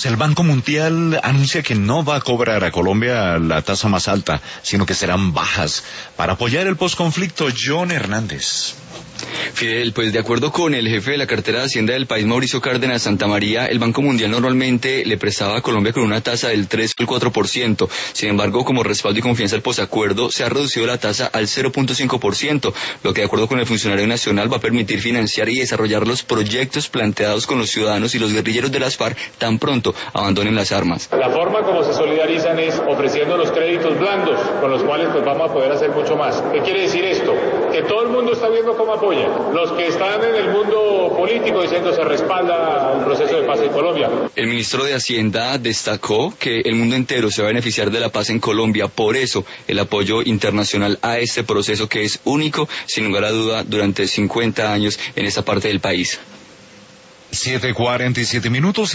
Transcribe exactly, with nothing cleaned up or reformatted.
El Banco Mundial anuncia que no va a cobrar a Colombia la tasa más alta, sino que serán bajas. Para apoyar el posconflicto, John Hernández. Fidel, pues de acuerdo con el jefe de la cartera de Hacienda del país, Mauricio Cárdenas Santamaría, el Banco Mundial normalmente le prestaba a Colombia con una tasa del tres al cuatro por ciento. Sin embargo, como respaldo y confianza al posacuerdo, se ha reducido la tasa al cero punto cinco por ciento, lo que de acuerdo con el funcionario nacional va a permitir financiar y desarrollar los proyectos planteados con los ciudadanos y los guerrilleros de las FARC tan pronto abandonen las armas. La forma como se solidarizan es ofreciendo los créditos blandos, con los cuales pues vamos a poder hacer mucho más. ¿Qué quiere decir esto? Que todo el mundo está viendo cómo apoya. Los que están en el mundo político diciendo se respalda un proceso de paz en Colombia. El ministro de Hacienda destacó que el mundo entero se va a beneficiar de la paz en Colombia, por eso el apoyo internacional a este proceso que es único, sin lugar a duda, durante cincuenta años en esta parte del país. siete cuarenta y siete minutos.